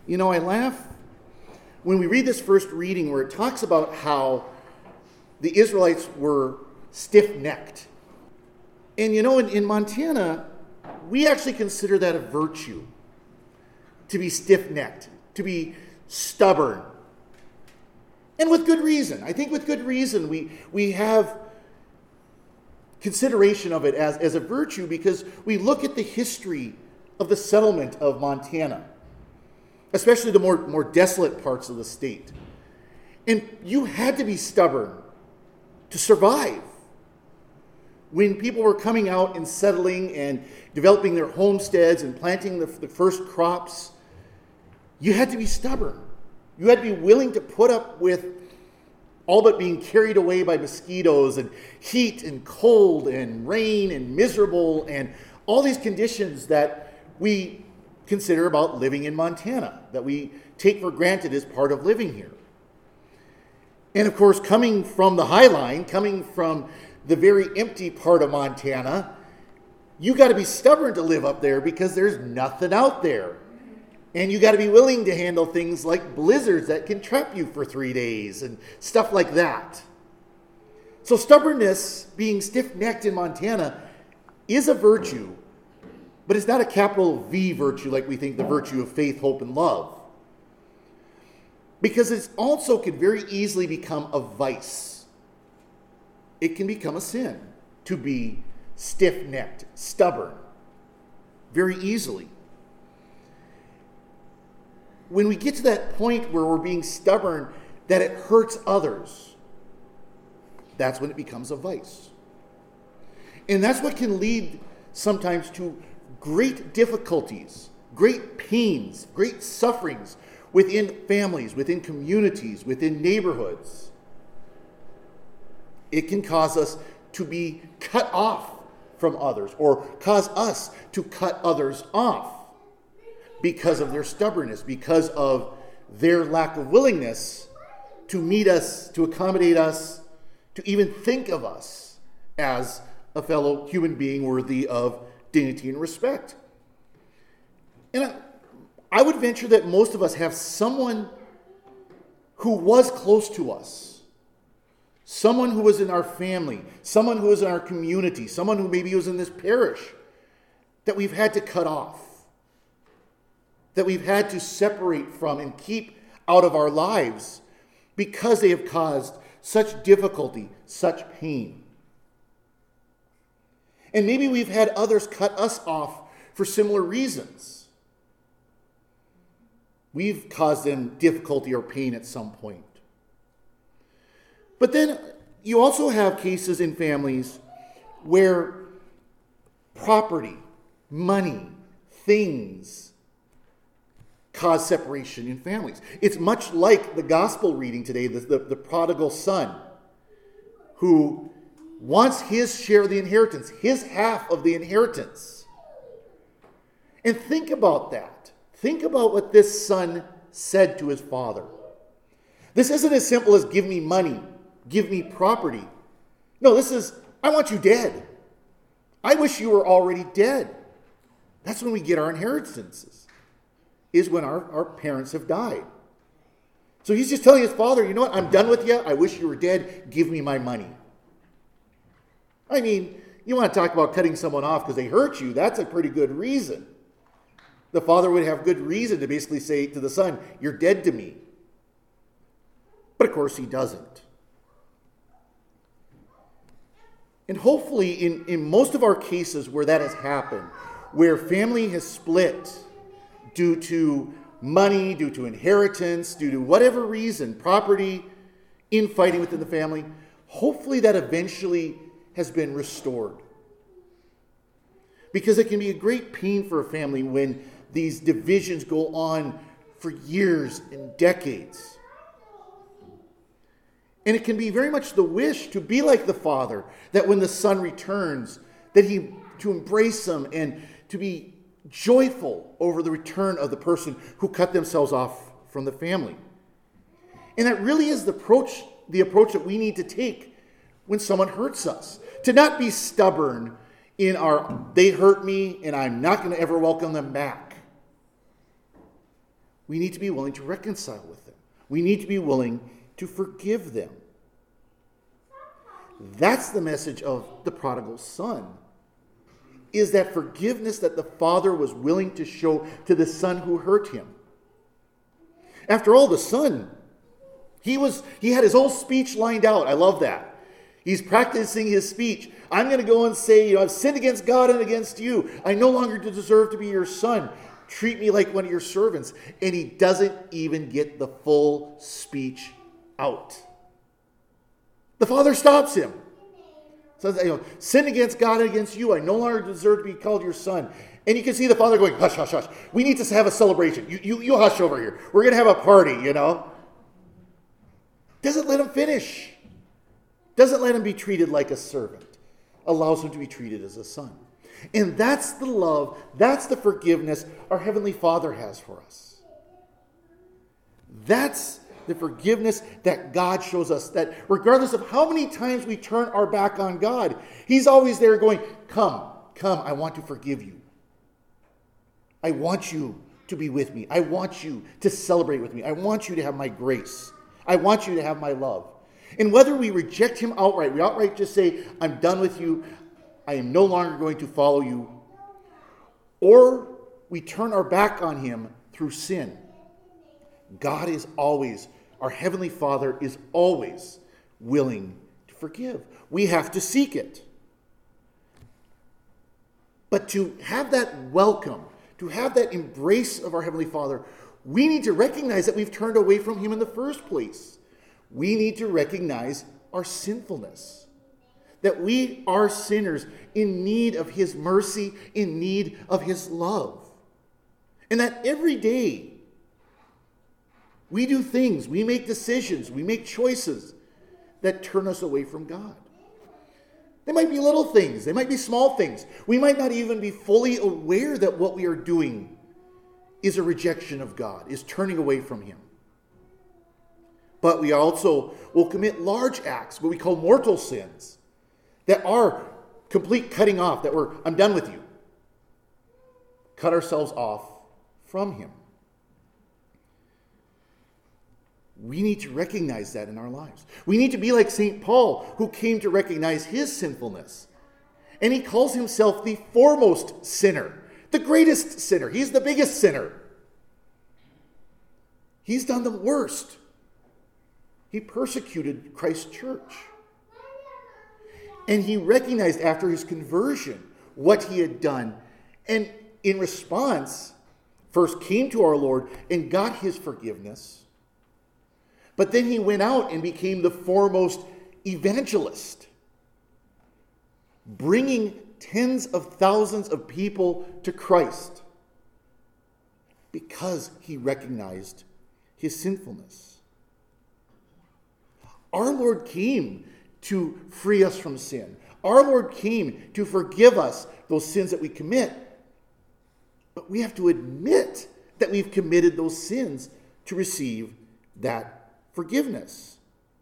I laugh when we read this first reading where it talks about how the Israelites were stiff-necked. And in Montana, we actually consider that a virtue, to be stiff-necked, to be stubborn. And with good reason. I think with good reason we have consideration of it as a virtue because we look at the history of the settlement of Montana, especially the more desolate parts of the state. And you had to be stubborn to survive. When people were coming out and settling and developing their homesteads and planting the first crops, you had to be stubborn. You had to be willing to put up with all but being carried away by mosquitoes and heat and cold and rain and miserable and all these conditions that we consider about living in Montana, that we take for granted as part of living here. And of course, coming from the High Line, coming from the very empty part of Montana, you got to be stubborn to live up there because there's nothing out there. And you got to be willing to handle things like blizzards that can trap you for 3 days and stuff like that. So stubbornness, being stiff-necked in Montana, is a virtue, but it's not a capital V virtue like we think the virtue of faith, hope, and love. Because it also can very easily become a vice. It can become a sin to be stiff-necked, stubborn, very easily. When we get to that point where we're being stubborn, that it hurts others, that's when it becomes a vice. And that's what can lead sometimes to great difficulties, great pains, great sufferings within families, within communities, within neighborhoods. It can cause us to be cut off from others or cause us to cut others off because of their stubbornness, because of their lack of willingness to meet us, to accommodate us, to even think of us as a fellow human being worthy of dignity and respect. And I would venture that most of us have someone who was close to us, someone who was in our family, someone who was in our community, someone who maybe was in this parish that we've had to cut off, that we've had to separate from and keep out of our lives because they have caused such difficulty, such pain. And maybe we've had others cut us off for similar reasons. We've caused them difficulty or pain at some point. But then you also have cases in families where property, money, things cause separation in families. It's much like the gospel reading today, the prodigal son, who wants his share of the inheritance, his half of the inheritance. And think about that. Think about what this son said to his father. This isn't as simple as give me money, give me property. No, this is, I want you dead. I wish you were already dead. That's when we get our inheritances, is when our parents have died. So he's just telling his father, you know what, I'm done with you. I wish you were dead. Give me my money. I mean, you want to talk about cutting someone off because they hurt you, that's a pretty good reason. The father would have good reason to basically say to the son, you're dead to me. But of course he doesn't. And hopefully in most of our cases where that has happened, where family has split due to money, due to inheritance, due to whatever reason, property, infighting within the family, hopefully that eventually has been restored. Because it can be a great pain for a family when these divisions go on for years and decades. And it can be very much the wish to be like the father, that when the son returns, to embrace him and to be joyful over the return of the person who cut themselves off from the family. And that really is the approach that we need to take when someone hurts us. To not be stubborn in they hurt me and I'm not going to ever welcome them back. we need to be willing to reconcile with them. We need to be willing to forgive them. That's the message of the prodigal son, is that forgiveness that the father was willing to show to the son who hurt him. After all, the son, he had his whole speech lined out. I love that. He's practicing his speech. I'm going to go and say, I've sinned against God and against you. I no longer deserve to be your son. Treat me like one of your servants. And he doesn't even get the full speech out. The father stops him. Says, sin against God and against you. I no longer deserve to be called your son. And you can see the father going, hush, hush, hush. We need to have a celebration. You hush over here. We're going to have a party, Doesn't let him finish. Doesn't let him be treated like a servant. Allows him to be treated as a son. And that's the love, that's the forgiveness our Heavenly Father has for us. That's the forgiveness that God shows us, that regardless of how many times we turn our back on God, He's always there going, come, I want to forgive you. I want you to be with me. I want you to celebrate with me. I want you to have my grace. I want you to have my love. And whether we reject Him outright, we outright just say, I'm done with you, I am no longer going to follow you, or we turn our back on Him through sin, God is always, our Heavenly Father is always willing to forgive. We have to seek it. But to have that welcome, to have that embrace of our Heavenly Father, we need to recognize that we've turned away from Him in the first place. We need to recognize our sinfulness, that we are sinners in need of His mercy, in need of His love. And that every day we do things, we make decisions, we make choices that turn us away from God. They might be little things, they might be small things. We might not even be fully aware that what we are doing is a rejection of God, is turning away from Him. But we also will commit large acts, what we call mortal sins, that are complete cutting off, that I'm done with you. Cut ourselves off from Him. We need to recognize that in our lives. We need to be like St. Paul, who came to recognize his sinfulness. And he calls himself the foremost sinner, the greatest sinner. He's the biggest sinner. He's done the worst. He persecuted Christ's church. And he recognized after his conversion what he had done. And in response, first came to our Lord and got His forgiveness. But then he went out and became the foremost evangelist, bringing tens of thousands of people to Christ because he recognized his sinfulness. Our Lord came to free us from sin. Our Lord came to forgive us those sins that we commit. But we have to admit that we've committed those sins to receive that forgiveness.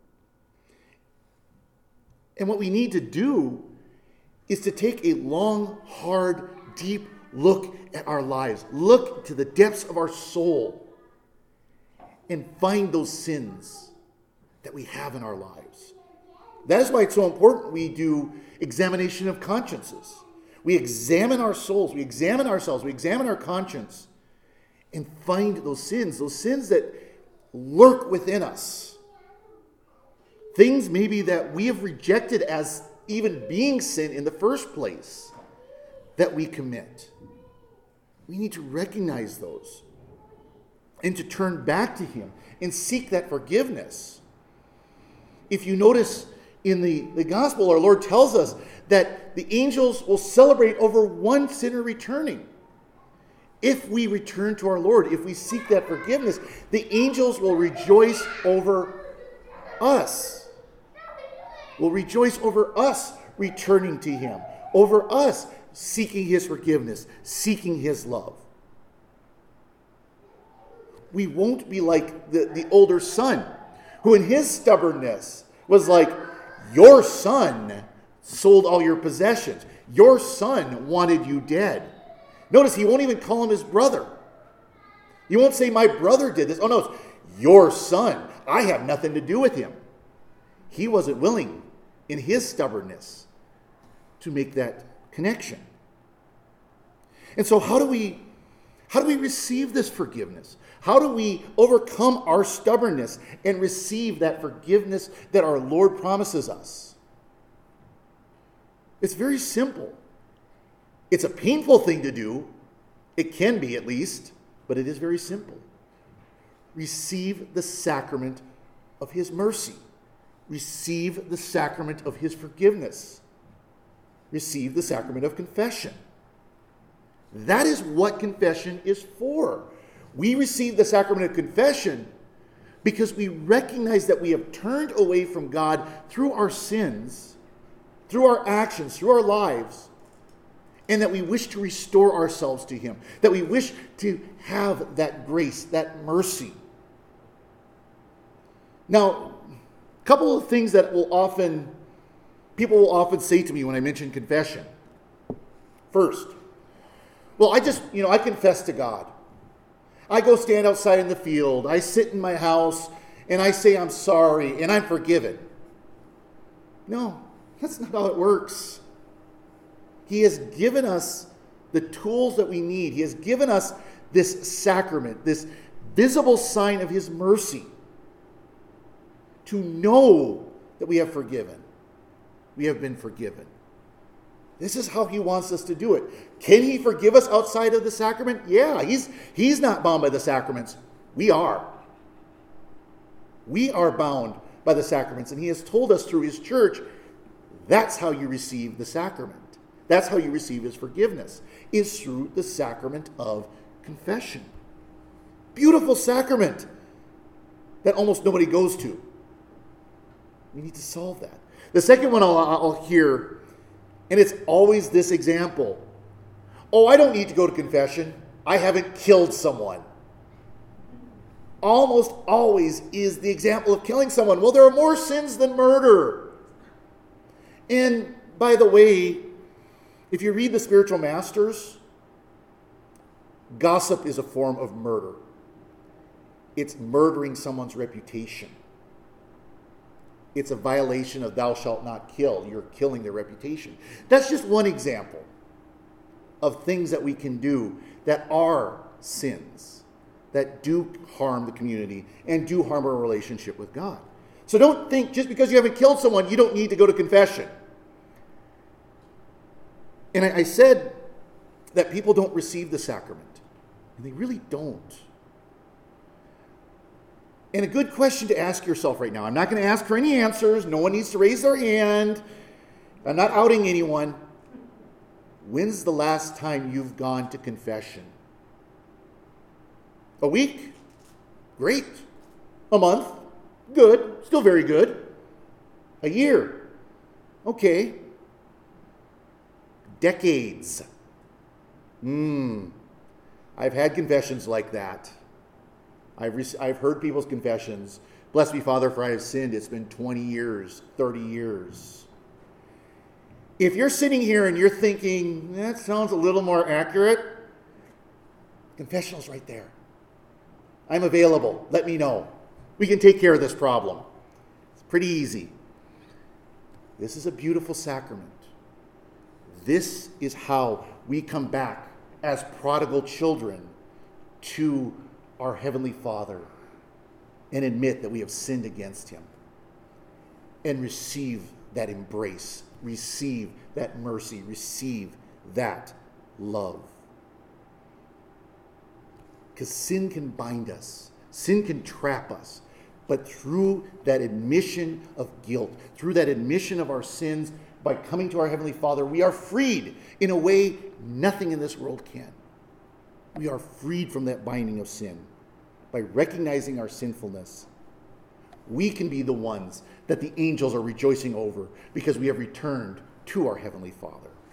And what we need to do is to take a long, hard, deep look at our lives. Look to the depths of our soul and find those sins that we have in our lives. That is why it's so important we do examination of consciences. We examine our souls, we examine ourselves, we examine our conscience and find those sins that lurk within us. Things maybe that we have rejected as even being sin in the first place that we commit. We need to recognize those and to turn back to Him and seek that forgiveness. If you notice in the gospel, our Lord tells us that the angels will celebrate over one sinner returning. If we return to our Lord, if we seek that forgiveness, the angels will rejoice over us. Will rejoice over us returning to Him, over us seeking His forgiveness, seeking His love. We won't be like the older son, who in his stubbornness was like, your son sold all your possessions. Your son wanted you dead. Notice he won't even call him his brother. You won't say, my brother did this. Oh, no, it's your son. I have nothing to do with him. He wasn't willing in his stubbornness to make that connection. And so how do we receive this forgiveness? How do we overcome our stubbornness and receive that forgiveness that our Lord promises us? It's very simple. It's a painful thing to do. It can be, at least, but it is very simple. Receive the sacrament of his mercy. Receive the sacrament of his forgiveness. Receive the sacrament of confession. That is what confession is for. We receive the sacrament of confession because we recognize that we have turned away from God through our sins, through our actions, through our lives, and that we wish to restore ourselves to him, that we wish to have that grace, that mercy. Now, a couple of things that people will often say to me when I mention confession. First, well, I confess to God. I go stand outside in the field. I sit in my house and I say I'm sorry and I'm forgiven. No, that's not how it works. He has given us the tools that we need. He has given us this sacrament, this visible sign of his mercy, to know that we have forgiven. We have been forgiven. This is how he wants us to do it. Can he forgive us outside of the sacrament? Yeah, he's not bound by the sacraments. We are. We are bound by the sacraments, and he has told us through his church, that's how you receive the sacrament. That's how you receive his forgiveness, is through the sacrament of confession. Beautiful sacrament that almost nobody goes to. We need to solve that. The second one I'll hear, and it's always this example. Oh, I don't need to go to confession. I haven't killed someone. Almost always is the example of killing someone. Well, there are more sins than murder. And by the way, if you read the Spiritual Masters, gossip is a form of murder. It's murdering someone's reputation. It's a violation of thou shalt not kill. You're killing their reputation. That's just one example of things that we can do that are sins, that do harm the community and do harm our relationship with God. So don't think just because you haven't killed someone, you don't need to go to confession. And I said that people don't receive the sacrament, and they really don't. And a good question to ask yourself right now, I'm not going to ask for any answers. No one needs to raise their hand. I'm not outing anyone. When's the last time you've gone to confession? A week? Great. A month? Good. Still very good. A year? Okay. Decades. I've had confessions like that. I've heard people's confessions. Bless me, Father, for I have sinned. It's been 20 years, 30 years. If you're sitting here and you're thinking, that sounds a little more accurate, confessional's right there. I'm available. Let me know. We can take care of this problem. It's pretty easy. This is a beautiful sacrament. This is how we come back as prodigal children to our Heavenly Father and admit that we have sinned against him and receive that embrace, receive that mercy, receive that love. Because sin can bind us, sin can trap us, but through that admission of guilt, through that admission of our sins, by coming to our Heavenly Father, we are freed in a way nothing in this world can. We are freed from that binding of sin. By recognizing our sinfulness, we can be the ones that the angels are rejoicing over because we have returned to our Heavenly Father.